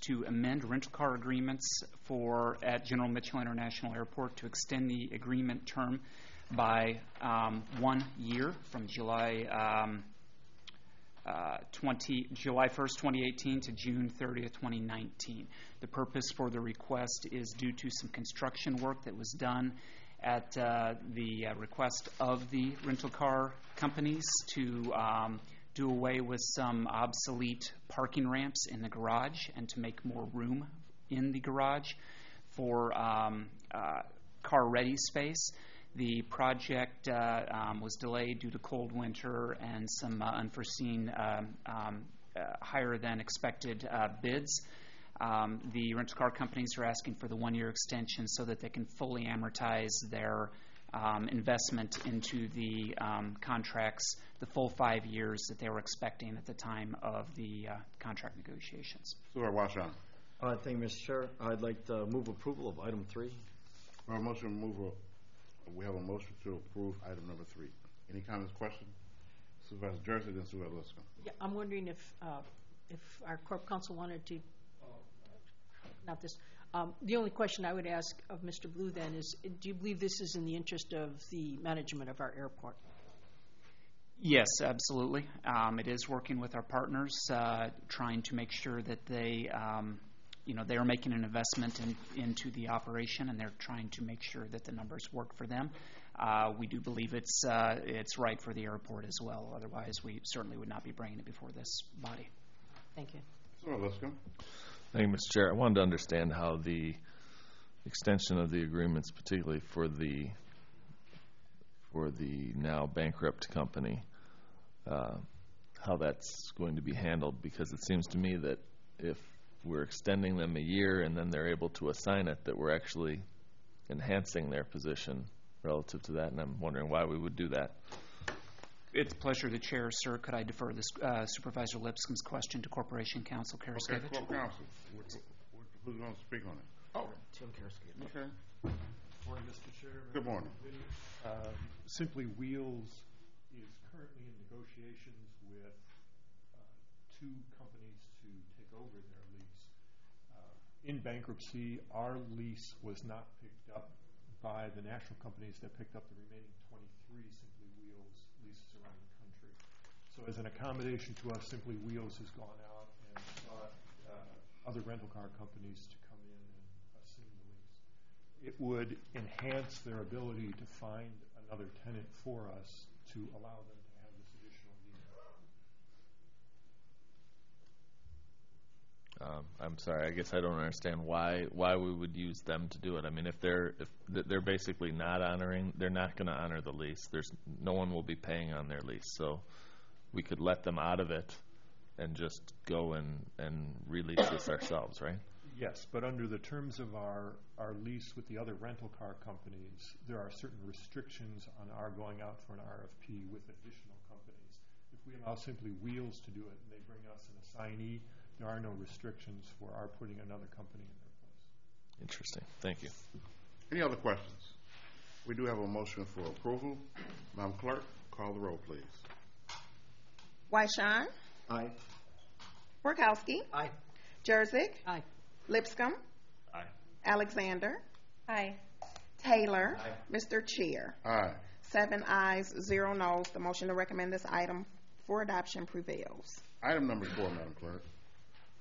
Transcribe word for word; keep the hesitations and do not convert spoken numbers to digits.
to amend rental car agreements for at General Mitchell International Airport to extend the agreement term by um, one year from July um, uh, twenty, July first, twenty eighteen to June thirtieth, twenty nineteen. The purpose for the request is due to some construction work that was done at uh, the uh, request of the rental car companies to um, do away with some obsolete parking ramps in the garage and to make more room in the garage for um, uh, car-ready space. The project uh, um, was delayed due to cold winter and some uh, unforeseen um, um, uh, higher than expected uh, bids. Um, the rental car companies are asking for the one-year extension so that they can fully amortize their um, investment into the um, contracts, the full five years that they were expecting at the time of the uh, contract negotiations. Senator Washington. Uh, thank you, Mister Chair. I'd like to move approval of item three. We have a motion to move. A, we have a motion to approve item number three. Any comments, questions? Supervisor Jersey, then Supervisor Lipscomb. Yeah, I'm wondering if uh, if our Corp Counsel wanted to. Not this. Um, the only question I would ask of Mister Blue then is, do you believe this is in the interest of the management of our airport? Yes, absolutely. Um, it is working with our partners, uh, trying to make sure that they, um, you know, they are making an investment in, into the operation, and they're trying to make sure that the numbers work for them. Uh, we do believe it's uh, it's right for the airport as well. Otherwise, we certainly would not be bringing it before this body. Thank you. Senator Lipscomb. Thank you, Mister Chair. I wanted to understand how the extension of the agreements, particularly for the for the now bankrupt company, uh, how that's going to be handled, because it seems to me that if we're extending them a year and then they're able to assign it, that we're actually enhancing their position relative to that, and I'm wondering why we would do that. It's a pleasure to chair, sir. Could I defer this uh, Supervisor Lipscomb's question to Corporation Counsel Karaskevich? Okay, Corp Counsel. Who's going to speak on it? Oh, Tim Karaskevich. okay. Good morning, Mister Chair. Good morning. Uh, Simply Wheels is currently in negotiations with uh, two companies to take over their lease. Uh, in bankruptcy, our lease was not picked up by the national companies that picked up the remaining twenty-three Simply Wheels leases around the country. So as an accommodation to us, Simply Wheels has gone out and sought uh, other rental car companies to come in and assume the lease. It would enhance their ability to find another tenant for us to allow them to have this additional unit. Um, I'm sorry. I guess I don't understand why why we would use them to do it. I mean, if they're if they're basically not honoring, they're not going to honor the lease. There's no one will be paying on their lease, so we could let them out of it and just go and and release this ourselves, right? Yes, but under the terms of our, our lease with the other rental car companies, there are certain restrictions on our going out for an R F P with additional companies. If we allow Simply Wheels to do it and they bring us an assignee, there are no restrictions for our putting another company in their place. Interesting. Thank you. Any other questions? We do have a motion for approval. Madam Clerk, call the roll, please. Wyshawn. Aye. Workowski. Aye. Jerzik. Aye. Lipscomb. Aye. Alexander. Aye. Taylor. Aye. Mister Chair. Aye. Seven ayes, zero noes. The motion to recommend this item for adoption prevails. Item number four, Madam Clerk.